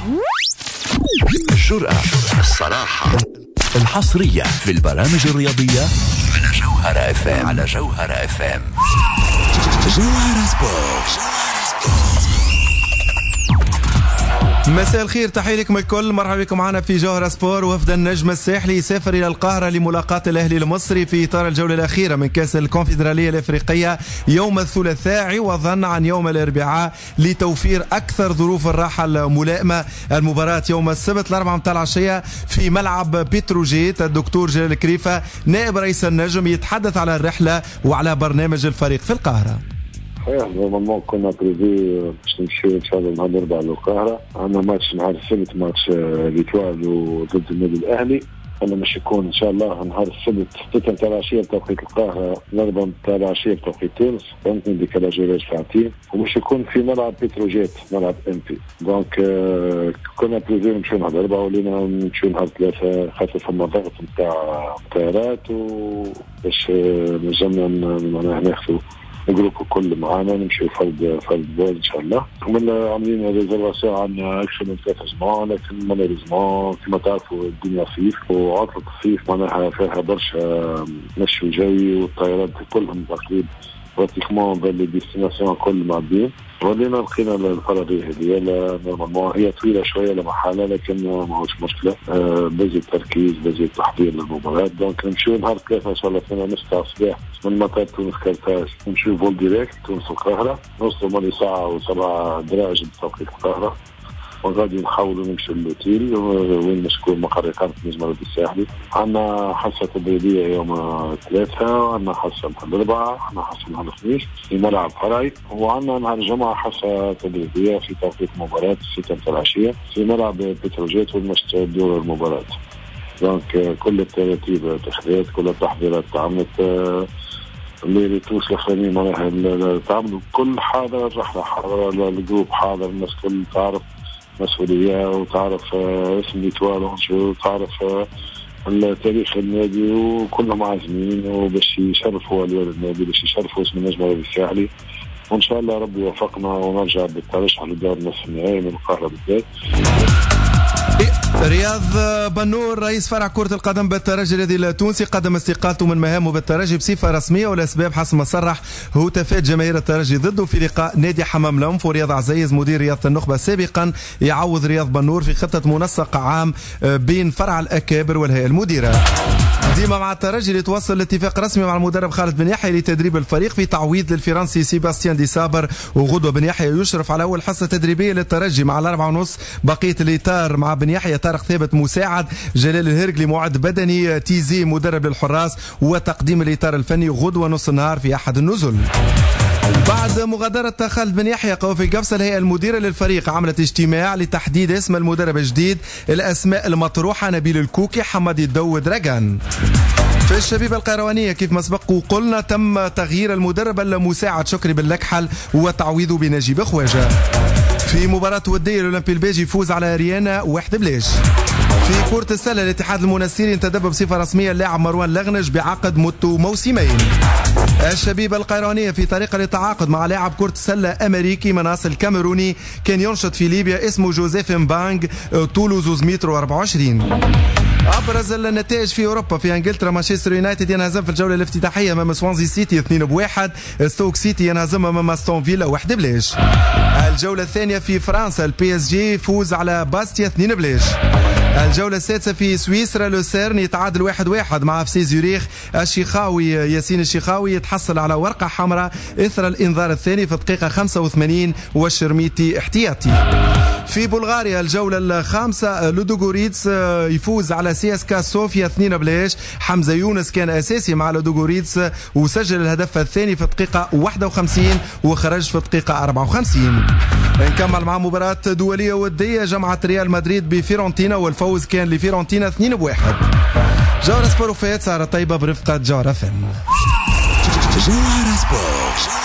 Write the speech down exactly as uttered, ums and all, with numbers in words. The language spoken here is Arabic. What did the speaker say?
الجرأة، الصراحة، الحصرية في البرامج الرياضية على جوهرة اف ام. على جوهرة اف ام. جوهرة سبورت. مساء الخير، تحية لكم الكل، مرحبا بكم معنا في جوهرة سبور. وفد النجم الساحلي يسافر إلى القاهرة لملاقاة الأهلي المصري في إطار الجولة الأخيرة من كأس الكونفدرالية الإفريقية يوم الثلاثاء عوضا عن يوم الأربعاء لتوفير أكثر ظروف الراحة الملائمة. المباراة يوم السبت الأربعة متاع العشية في ملعب بتروجيت. الدكتور جلال كريفة نائب رئيس النجم يتحدث على الرحلة وعلى برنامج الفريق في القاهرة. صحيح، نورمالمون كنا بريفي باش نمشيو ان شاء الله نهار الاربعاء للقاهره. عندنا ماتش نهار السبت، ماتش ليتوال ضد النادي الاهلي. انا مش يكون ان شاء الله نهار السبت ستة نتاع العشيه بتوقيت القاهره، الاربعاء نتاع العشيه بتوقيت تونس، فهمتني ديكالاج ولا ساعتين، ومش يكون في ملعب بتروجيت ملعب ام بي. دونك آه كنا بريفي نمشيو نهار الاربعاء، ولينا نمشيو نهار ثلاثه خاطر فما ضغط نتاع طيارات وباش نجمنا معناها ناخذوا الجروب الكل معانا نمشي فرد فرد بول ان شاء الله. كنا عاملين ريزرفاسيون عندنا اكثر من ثلاثة اسبوع، لكن مالوريزمون كما تعرفوا الدنيا صيف وعطلة الصيف معناها فيها برشا مشي جوي، والطيارات كلهم تقريبا براتيكمون باللي ديستيناسيون كل معدين. ولينا لقينا الفرضية هذه نورمالمون هي طويلة شوية لمحالة، لكن ما هوش مشكلة. آه بزي التركيز بزي التحضير للمباراة. دونك نمشيو نهار ثلاثة إن شاء الله ثمانية ونص تاع الصباح من مطار تونس كالتاج، نمشيو فول ديريكت تونس القاهرة، نوصلوا مالي ساعة وسبعة دراجة بتوقيت القاهرة، وغادي نحاولوا نمشي للوتيل وين مشكور مقر إقامة نجم الرياضي الساحلي. عندنا حصة تدريبية يوم الثلاثاء، وعندنا حصة نهار الأربعاء، عندنا حصة نهار الخميس في ملعب فرعي، وعندنا نهار الجمعة حصة تدريبية في توقيت مباراة الستة نتاع العشية في ملعب بتروجيت وين باش تدور المباراة. دونك كل الترتيب اتخذت، كل التحضيرات تعملت، اللي توصل الاخرين معناها تعملوا كل حاضر، الرحلة حاضرة، الجروب حاضر، الناس كل تعرف مسؤولية وتعرف اسم ليتوال وتعرف التاريخ النادي، وكلهم عازمين وباش يشرفوا الوالد النادي، باش يشرفوا اسم النجم الرياضي الساحلي، وان شاء الله ربي يوفقنا ونرجع بالترشح لدور نصف النهائي من القاهرة بالذات. رياض بنور رئيس فرع كرة القدم بالترجي الرياضي التونسي قدم استقالته من مهامه بالترجي بصفة رسمية، والأسباب حسب ما صرح هو تفات جماهير الترجي ضده في لقاء نادي حمام لمف. ورياض عزيز مدير رياضة النخبة سابقا يعوض رياض بنور في خطة منسق عام بين فرع الأكابر والهيئة المديرة. ديما مع الترجي اللي توصل لاتفاق رسمي مع المدرب خالد بن يحيى لتدريب الفريق في تعويض للفرنسي سيباستيان دي سابر. وغدوة بن يحيى يشرف على أول حصة تدريبية للترجي مع الأربعة ونص. بقية الإطار مع بن يحيى طارق ثابت مساعد، جلال الهرقلي معد بدني، تيزي مدرب للحراس، وتقديم الإطار الفني غدوة نص النهار في أحد النزل. بعد مغادرة خالد بن يحيى قوفي قفص الهيئة المديرة للفريق عملت اجتماع لتحديد اسم المدرب الجديد. الأسماء المطروحة نبيل الكوكي، حمد الدود، رجان. في الشبيبة القيروانية كيف ما سبق وقلنا تم تغيير المدرب المساعد شكري باللكحل وتعويضه بنجيب خواجة. في مباراة ودية الأولمبي الباجي يفوز على ريانا واحد بلاش. في كرة السلة الاتحاد المنستيري انتدب بصفة رسمية اللاعب مروان لغنج بعقد مدته موسمين. الشبيبة القيروانية في طريقة للتعاقد مع لاعب كرة السلة أمريكي من أصل كاميروني كان ينشط في ليبيا اسمه جوزيف مبانج، طوله زوز متر وأربعة وعشرين. أبرز النتائج في أوروبا في إنجلترا مانشستر يونايتد ينهزم في الجولة الافتتاحية أمام سوانزي سيتي اثنين بواحد. ستوك سيتي ينهزم أمام أستون فيلا واحد بلاش. الجولة الثانية في فرنسا البي اس جي يفوز على باستيا اثنين بلاش. الجولة السادسة في سويسرا لوسيرن يتعادل واحد واحد مع فسي زيوريخ. الشيخاوي ياسين الشيخاوي يتحصل على ورقة حمراء إثر الإنذار الثاني في الدقيقة خمسة وثمانين والشرميتي احتياطي. في بلغاريا الجولة الخامسة لودوغوريتس يفوز على سي اس كا صوفيا اثنين بلاش. حمزة يونس كان أساسي مع لودوغوريتس وسجل الهدف الثاني في الدقيقة واحد وخمسين وخرج في الدقيقة أربعة وخمسين. نكمل مع مباراة دولية ودية جمعت ريال مدريد بفيرونتينا والفوز كان لفيرونتينا اثنين بواحد. جوهرة سبور وفات سهرة طيبة برفقة جوهرة فم. جوهرة سبور.